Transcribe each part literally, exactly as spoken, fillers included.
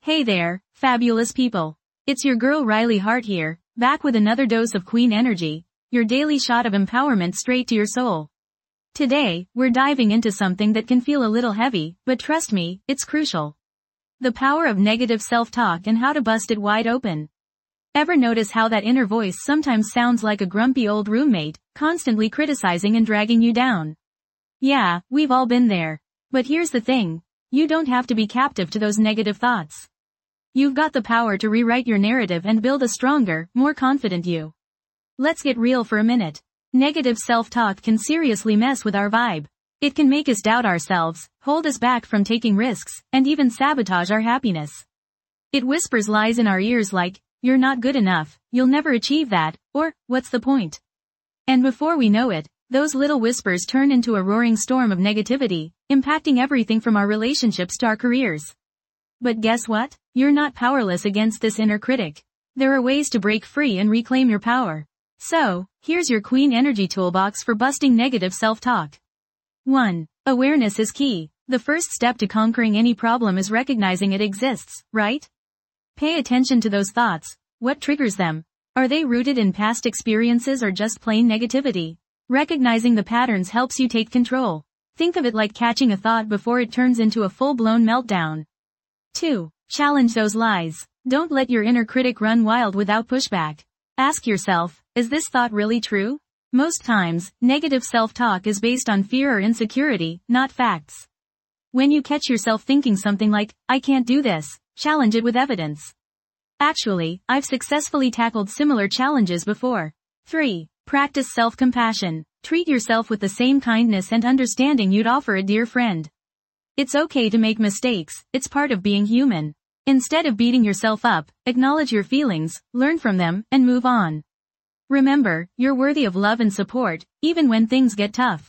Hey there, fabulous people. It's your girl Riley Hart here, back with another dose of Queen Energy, your daily shot of empowerment straight to your soul. Today, we're diving into something that can feel a little heavy, but trust me, it's crucial. The power of negative self-talk and how to bust it wide open. Ever notice how that inner voice sometimes sounds like a grumpy old roommate, constantly criticizing and dragging you down? Yeah, we've all been there. But here's the thing. You don't have to be captive to those negative thoughts. You've got the power to rewrite your narrative and build a stronger, more confident you. Let's get real for a minute. Negative self-talk can seriously mess with our vibe. It can make us doubt ourselves, hold us back from taking risks, and even sabotage our happiness. It whispers lies in our ears like, "You're not good enough, you'll never achieve that," or, "What's the point?" And before we know it, those little whispers turn into a roaring storm of negativity, impacting everything from our relationships to our careers. But guess what? You're not powerless against this inner critic. There are ways to break free and reclaim your power. So, here's your Queen Energy toolbox for busting negative self-talk. one. Awareness is key. The first step to conquering any problem is recognizing it exists, right? Pay attention to those thoughts. What triggers them? Are they rooted in past experiences or just plain negativity? Recognizing the patterns helps you take control. Think of it like catching a thought before it turns into a full-blown meltdown. two. Challenge those lies. Don't let your inner critic run wild without pushback. Ask yourself, is this thought really true? Most times, negative self-talk is based on fear or insecurity, not facts. When you catch yourself thinking something like, "I can't do this," challenge it with evidence. Actually, I've successfully tackled similar challenges before. three. Practice self-compassion. Treat yourself with the same kindness and understanding you'd offer a dear friend. It's okay to make mistakes, it's part of being human. Instead of beating yourself up, acknowledge your feelings, learn from them, and move on. Remember, you're worthy of love and support, even when things get tough.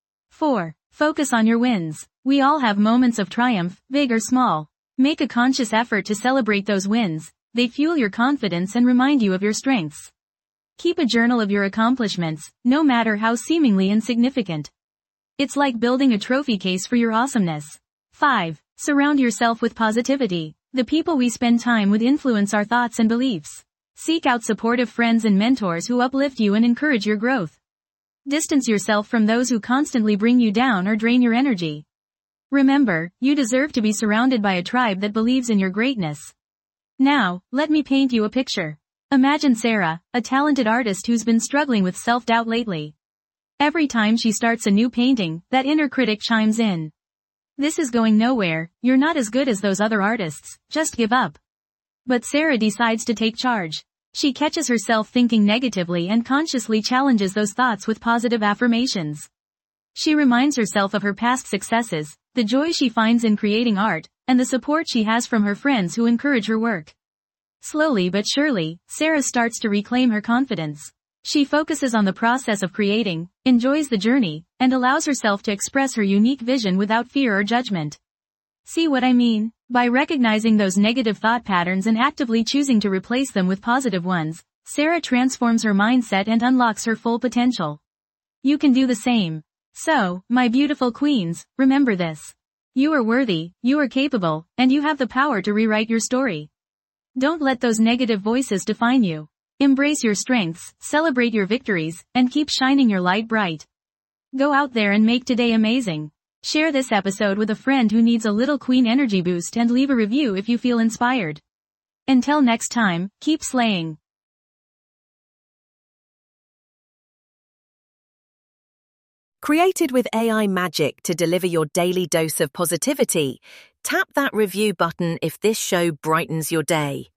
four. Focus on your wins. We all have moments of triumph, big or small. Make a conscious effort to celebrate those wins. They fuel your confidence and remind you of your strengths. Keep a journal of your accomplishments, no matter how seemingly insignificant. It's like building a trophy case for your awesomeness. five. Surround yourself with positivity. The people we spend time with influence our thoughts and beliefs. Seek out supportive friends and mentors who uplift you and encourage your growth. Distance yourself from those who constantly bring you down or drain your energy. Remember, you deserve to be surrounded by a tribe that believes in your greatness. Now, let me paint you a picture. Imagine Sarah, a talented artist who's been struggling with self-doubt lately. Every time she starts a new painting, that inner critic chimes in. "This is going nowhere, you're not as good as those other artists, just give up." But Sarah decides to take charge. She catches herself thinking negatively and consciously challenges those thoughts with positive affirmations. She reminds herself of her past successes, the joy she finds in creating art, and the support she has from her friends who encourage her work. Slowly but surely, Sarah starts to reclaim her confidence. She focuses on the process of creating, enjoys the journey, and allows herself to express her unique vision without fear or judgment. See what I mean? By recognizing those negative thought patterns and actively choosing to replace them with positive ones, Sarah transforms her mindset and unlocks her full potential. You can do the same. So, my beautiful queens, remember this. You are worthy, you are capable, and you have the power to rewrite your story. Don't let those negative voices define you. Embrace your strengths, celebrate your victories, and keep shining your light bright. Go out there and make today amazing. Share this episode with a friend who needs a little Queen Energy boost and leave a review if you feel inspired. Until next time, keep slaying. Created with A I magic to deliver your daily dose of positivity, tap that review button if this show brightens your day.